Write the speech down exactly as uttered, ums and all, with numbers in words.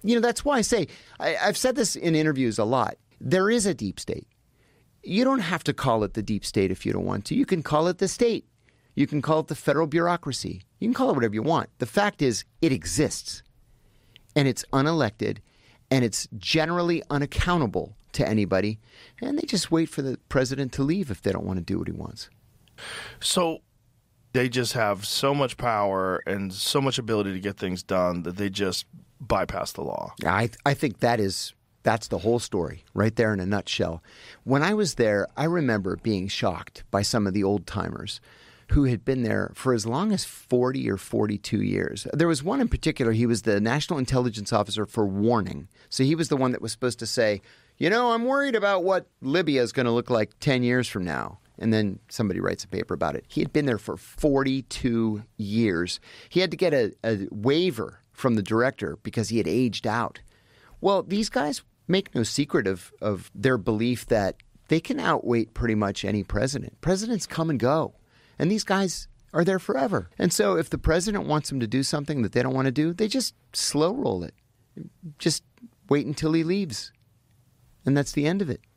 you know, that's why I say, I, I've said this in interviews a lot. There is a deep state. You don't have to call it the deep state if you don't want to. You can call it the state. You can call it the federal bureaucracy. You can call it whatever you want. The fact is, it exists. And it's unelected. And it's generally unaccountable to anybody. And they just wait for the president to leave if they don't want to do what he wants. So they just have so much power and so much ability to get things done that they just bypass the law. I, I think that is... That's the whole story right there in a nutshell. When I was there, I remember being shocked by some of the old timers who had been there for as long as forty or forty-two years. There was one in particular. He was the National Intelligence Officer for Warning. So he was the one that was supposed to say, you know, I'm worried about what Libya is going to look like ten years from now. And then somebody writes a paper about it. He had been there for forty-two years. He had to get a, a waiver from the director because he had aged out. Well, these guys make no secret of, of their belief that they can outwait pretty much any president. Presidents come and go, and these guys are there forever. And so if the president wants them to do something that they don't want to do, they just slow roll it. Just wait until he leaves. And that's the end of it.